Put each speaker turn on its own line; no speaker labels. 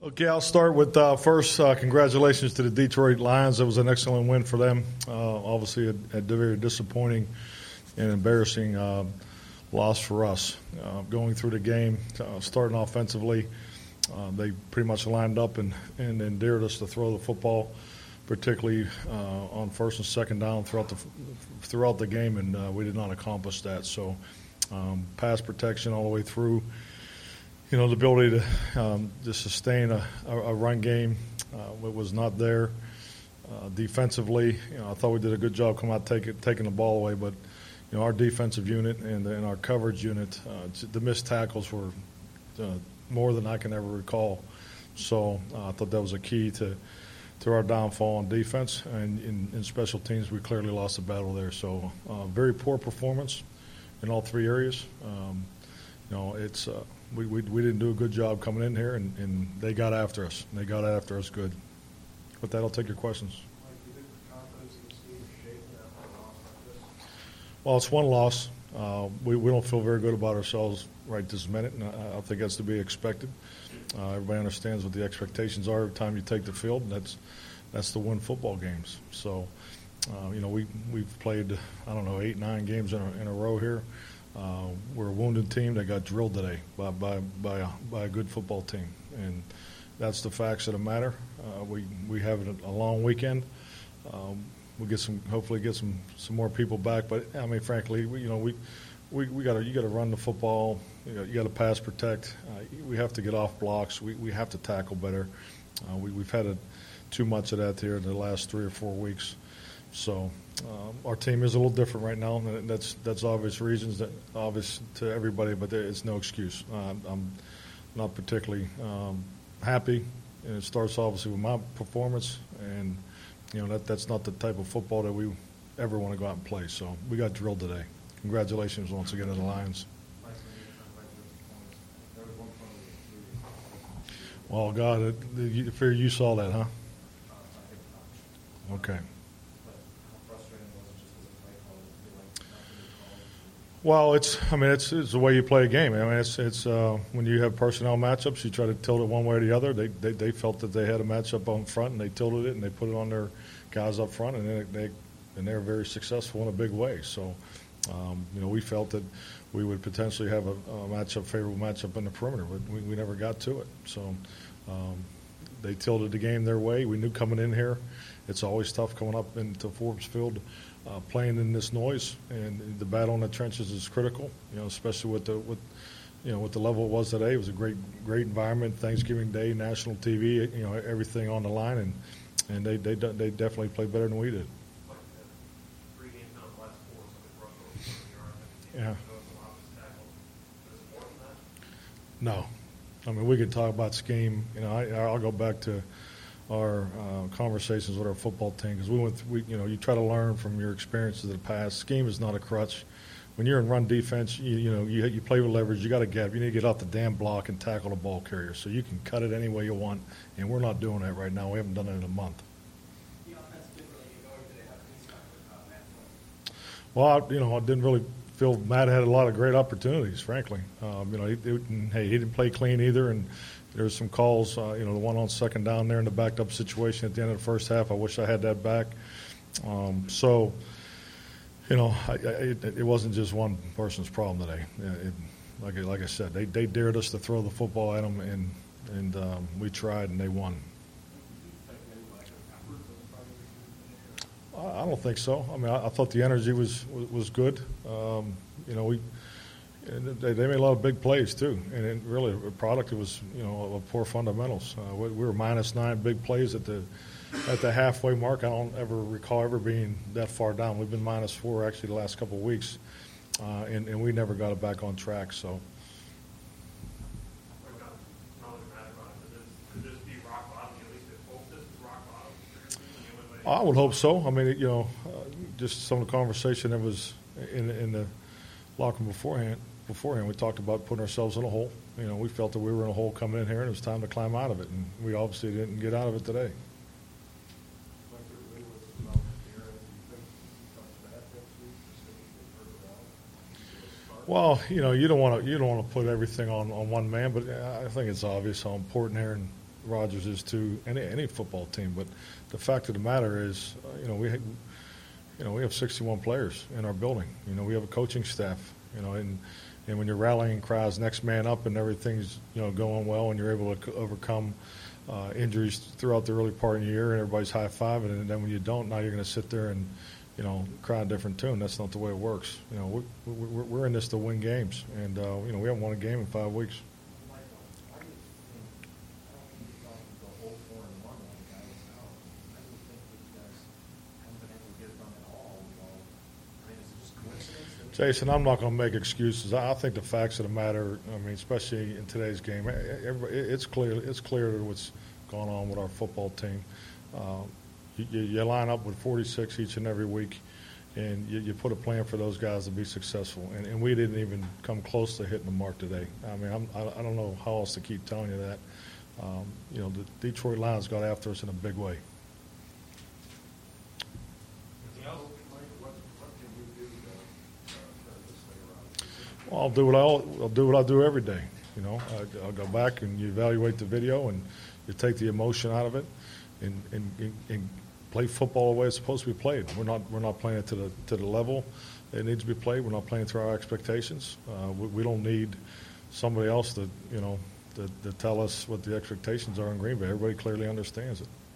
Okay, I'll start with first, congratulations to the Detroit Lions. It was an excellent win for them. Obviously, a very disappointing and embarrassing loss for us. Going through the game, starting offensively, they pretty much lined up and dared us to throw the football, particularly on first and second down throughout the game, and we did not accomplish that. So pass protection all the way through. You know, the ability to sustain a run game was not there. Defensively, I thought we did a good job coming out taking the ball away, but our defensive unit and our coverage unit, the missed tackles were more than I can ever recall. So I thought that was a key to our downfall on defense, and in special teams we clearly lost the battle there. So very poor performance in all three areas. It's we didn't do a good job coming in here, and they got after us. They got after us good. With that, I'll take your questions. Well, it's one loss. We don't feel very good about ourselves right this minute, and I think that's to be expected. Everybody understands what the expectations are every time you take the field, and that's to win football games. So, we've played, 8, 9 games in a row here. We're a wounded team that got drilled today by a good football team, and that's the facts of the matter. We have a long weekend. We hopefully get some more people back, but I mean, frankly, you got to run the football. You got to pass protect. We have to get off blocks. We have to tackle better. We've had too much of that here in the last 3 or 4 weeks. So our team is a little different right now, and that's obvious reasons, obvious to everybody, but it's no excuse. I'm not particularly happy, and it starts obviously with my performance, and that's not the type of football that we ever want to go out and play. So we got drilled today. Congratulations once again to the Lions. Well, God, I figure you saw that, huh? Okay. Well, it's the way you play a game. I mean, it's when you have personnel matchups, you try to tilt it one way or the other. They felt that they had a matchup on front, and they tilted it, and they put it on their guys up front, and they're very successful in a big way. So, we felt that we would potentially have a favorable matchup in the perimeter, but we never got to it. So, they tilted the game their way. We knew coming in here, it's always tough coming up into Forbes Field. Playing in this noise, and the battle in the trenches is critical. Especially with the level it was today. It was a great environment. Thanksgiving Day, national TV. Everything on the line, and they definitely played better than we did. Yeah. No, I mean we could talk about scheme. I'll go back to our conversations with our football team, because you try to learn from your experiences of the past. Scheme is not a crutch. When you're in run defense, you play with leverage. You got a gap. You need to get off the damn block and tackle the ball carrier, so you can cut it any way you want. And we're not doing that right now. We haven't done it in a month. Well, I didn't really feel Matt had a lot of great opportunities. Frankly, he didn't play clean either, and there were some calls, the one on second down there in the backed up situation at the end of the first half. I wish I had that back. It wasn't just one person's problem today. Like I said, they dared us to throw the football at them, and we tried, and they won. I don't think so. I mean, I thought the energy was good. They made a lot of big plays too, and really a product was of poor fundamentals. We were -9 big plays at the halfway mark. I don't ever recall ever being that far down. We've been -4 actually the last couple of weeks, and we never got it back on track. So. I would hope so. I mean, just some of the conversation that was in the locker room beforehand, we talked about putting ourselves in a hole. We felt that we were in a hole coming in here, and it was time to climb out of it, and we obviously didn't get out of it today. Well, you don't want to put everything on one man, but I think it's obvious how important here, and Rodgers is to any football team. But the fact of the matter is, we have 61 players in our building. We have a coaching staff. And when you're rallying cries, next man up, and everything's going well, and you're able to overcome injuries throughout the early part of the year, and everybody's high-fiving, and then when you don't, now you're going to sit there and cry a different tune. That's not the way it works. We're in this to win games, and we haven't won a game in 5 weeks. Jason, I'm not going to make excuses. I think the facts of the matter, especially in today's game, it's clear what's going on with our football team. You line up with 46 each and every week, and you put a plan for those guys to be successful. And we didn't even come close to hitting the mark today. I don't know how else to keep telling you that. The Detroit Lions got after us in a big way. Well, I'll do what I do every day. I'll go back and you evaluate the video and you take the emotion out of it, and play football the way it's supposed to be played. We're not playing it to the level it needs to be played. We're not playing to our expectations. We don't need somebody else to tell us what the expectations are in Green Bay. Everybody clearly understands it.